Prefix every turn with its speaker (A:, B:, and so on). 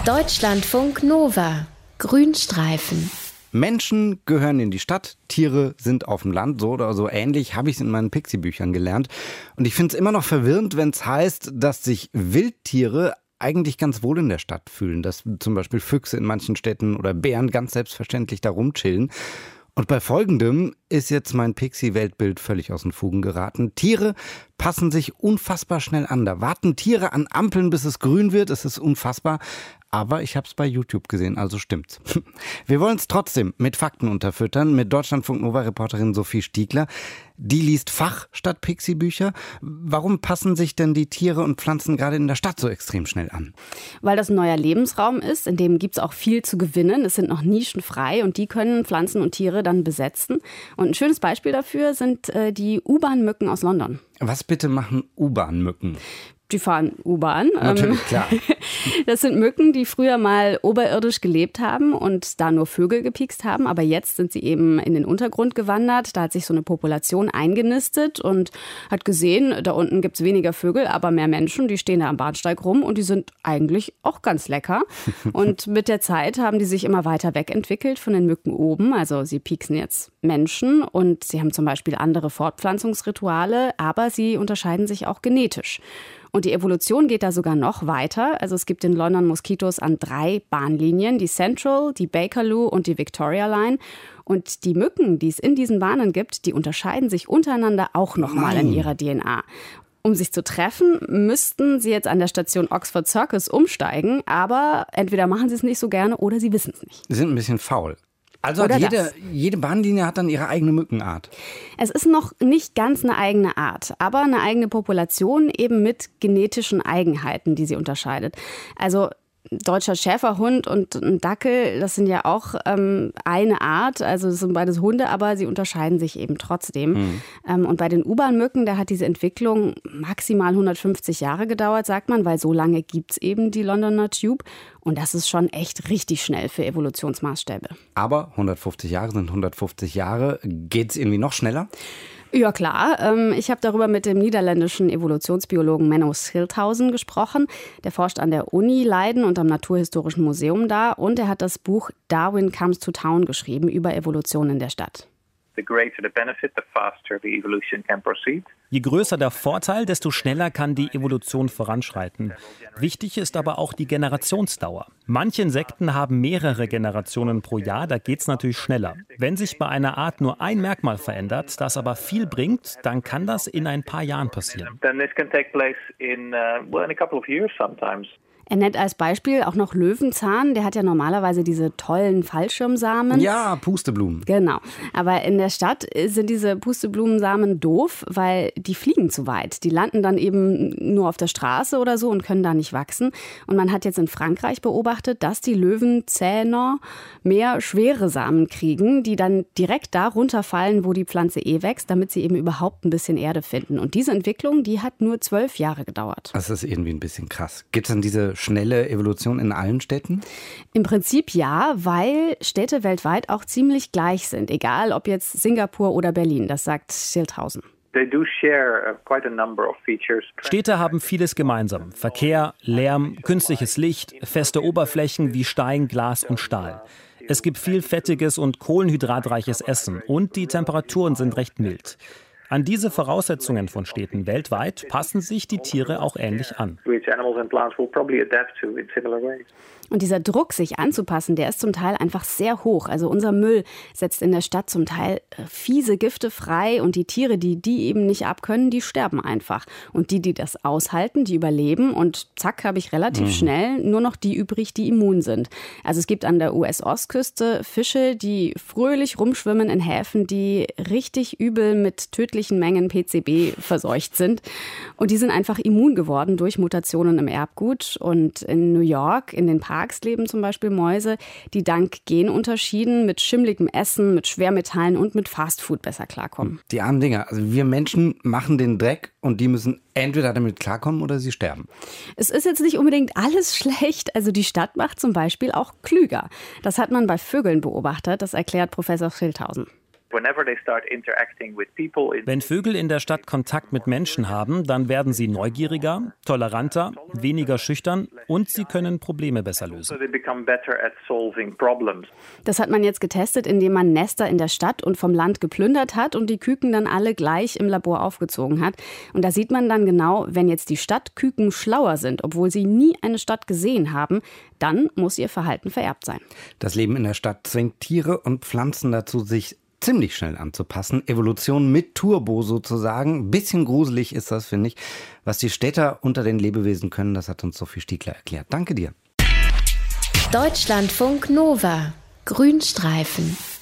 A: Deutschlandfunk Nova. Grünstreifen.
B: Menschen gehören in die Stadt, Tiere sind auf dem Land, so oder so ähnlich habe ich es in meinen Pixie-Büchern gelernt. Und ich finde es immer noch verwirrend, wenn es heißt, dass sich Wildtiere eigentlich ganz wohl in der Stadt fühlen. Dass zum Beispiel Füchse in manchen Städten oder Bären ganz selbstverständlich da rumchillen. Und bei Folgendem ist jetzt mein Pixie-Weltbild völlig aus den Fugen geraten. Tiere passen sich unfassbar schnell an. Da warten Tiere an Ampeln, bis es grün wird. Es ist unfassbar. Aber ich habe es bei YouTube gesehen, also stimmt's. Wir wollen es trotzdem mit Fakten unterfüttern, mit Deutschlandfunk Nova-Reporterin Sophie Stiegler. Die liest Fach statt Pixie-Bücher. Warum passen sich denn die Tiere und Pflanzen gerade in der Stadt so extrem schnell an?
C: Weil das ein neuer Lebensraum ist, in dem gibt es auch viel zu gewinnen. Es sind noch Nischen frei und die können Pflanzen und Tiere dann besetzen. Und ein schönes Beispiel dafür sind die U-Bahn-Mücken aus London.
B: Was bitte machen U-Bahn-Mücken?
C: Die fahren U-Bahn.
B: Natürlich, klar.
C: Das sind Mücken, die früher mal oberirdisch gelebt haben und da nur Vögel gepiekst haben. Aber jetzt sind sie eben in den Untergrund gewandert. Da hat sich so eine Population eingenistet und hat gesehen, da unten gibt es weniger Vögel, aber mehr Menschen. Die stehen da am Bahnsteig rum und die sind eigentlich auch ganz lecker. Und mit der Zeit haben die sich immer weiter wegentwickelt von den Mücken oben. Also sie pieksen jetzt Menschen und sie haben zum Beispiel andere Fortpflanzungsrituale, aber sie unterscheiden sich auch genetisch. Und die Evolution geht da sogar noch weiter. Also es gibt in London Moskitos an 3 Bahnlinien, die Central, die Bakerloo und die Victoria Line. Und die Mücken, die es in diesen Bahnen gibt, die unterscheiden sich untereinander auch nochmal in ihrer DNA. Um sich zu treffen, müssten sie jetzt an der Station Oxford Circus umsteigen. Aber entweder machen sie es nicht so gerne oder sie wissen es nicht.
B: Sie sind ein bisschen faul. Also hat jede Bahnlinie hat dann ihre eigene Mückenart.
C: Es ist noch nicht ganz eine eigene Art, aber eine eigene Population eben mit genetischen Eigenheiten, die sie unterscheidet. Also deutscher Schäferhund und ein Dackel, das sind ja auch eine Art, also das sind beides Hunde, aber sie unterscheiden sich eben trotzdem. Und bei den U-Bahn-Mücken, da hat diese Entwicklung maximal 150 Jahre gedauert, sagt man, weil so lange gibt es eben die Londoner Tube. Und das ist schon echt richtig schnell für Evolutionsmaßstäbe.
B: Aber 150 Jahre sind 150 Jahre. Geht es irgendwie noch schneller?
C: Ja, klar. Ich habe darüber mit dem niederländischen Evolutionsbiologen Menno Schildhausen gesprochen. Der forscht an der Uni Leiden und am Naturhistorischen Museum da. Und er hat das Buch Darwin Comes to Town geschrieben über Evolution in der Stadt.
D: The greater the benefit, the faster the evolution can proceed.
E: Je größer der Vorteil, desto schneller kann die Evolution voranschreiten. Wichtig ist aber auch die Generationsdauer. Manche Insekten haben mehrere Generationen pro Jahr, da geht's natürlich schneller. Wenn sich bei einer Art nur ein Merkmal verändert, das aber viel bringt, dann kann das in ein paar Jahren passieren.
D: Then this can take place in a couple of years sometimes.
C: Er nennt als Beispiel auch noch Löwenzahn. Der hat ja normalerweise diese tollen Fallschirmsamen.
B: Ja, Pusteblumen.
C: Genau. Aber in der Stadt sind diese Pusteblumensamen doof, weil die fliegen zu weit. Die landen dann eben nur auf der Straße oder so und können da nicht wachsen. Und man hat jetzt in Frankreich beobachtet, dass die Löwenzähner mehr schwere Samen kriegen, die dann direkt da runterfallen, wo die Pflanze wächst, damit sie eben überhaupt ein bisschen Erde finden. Und diese Entwicklung, die hat nur 12 Jahre gedauert.
B: Das ist irgendwie ein bisschen krass. Gibt es dann diese schnelle Evolution in allen Städten?
C: Im Prinzip ja, weil Städte weltweit auch ziemlich gleich sind. Egal ob jetzt Singapur oder Berlin, das sagt Schildhausen.
E: Städte haben vieles gemeinsam. Verkehr, Lärm, künstliches Licht, feste Oberflächen wie Stein, Glas und Stahl. Es gibt viel fettiges und kohlenhydratreiches Essen und die Temperaturen sind recht mild. An diese Voraussetzungen von Städten weltweit passen sich die Tiere auch ähnlich an.
C: Und dieser Druck, sich anzupassen, der ist zum Teil einfach sehr hoch. Also unser Müll setzt in der Stadt zum Teil fiese Gifte frei und die Tiere, die eben nicht abkönnen, die sterben einfach. Und die das aushalten, die überleben und zack, habe ich relativ schnell nur noch die übrig, die immun sind. Also es gibt an der US-Ostküste Fische, die fröhlich rumschwimmen in Häfen, die richtig übel mit tödlichen Mengen PCB verseucht sind. Und die sind einfach immun geworden durch Mutationen im Erbgut. Und in New York, in den Parks leben zum Beispiel Mäuse, die dank Genunterschieden mit schimmligem Essen, mit Schwermetallen und mit Fastfood besser klarkommen.
B: Die armen Dinger. Also wir Menschen machen den Dreck und die müssen entweder damit klarkommen oder sie sterben.
C: Es ist jetzt nicht unbedingt alles schlecht. Also die Stadt macht zum Beispiel auch klüger. Das hat man bei Vögeln beobachtet. Das erklärt Professor Schildhausen.
E: Wenn Vögel in der Stadt Kontakt mit Menschen haben, dann werden sie neugieriger, toleranter, weniger schüchtern und sie können Probleme besser lösen.
C: Das hat man jetzt getestet, indem man Nester in der Stadt und vom Land geplündert hat und die Küken dann alle gleich im Labor aufgezogen hat. Und da sieht man dann genau, wenn jetzt die Stadtküken schlauer sind, obwohl sie nie eine Stadt gesehen haben, dann muss ihr Verhalten vererbt sein.
B: Das Leben in der Stadt zwingt Tiere und Pflanzen dazu, sich ziemlich schnell anzupassen. Evolution mit Turbo sozusagen. Ein bisschen gruselig ist das, finde ich. Was die Städter unter den Lebewesen können, das hat uns Sophie Stiegler erklärt. Danke dir.
A: Deutschlandfunk Nova. Grünstreifen.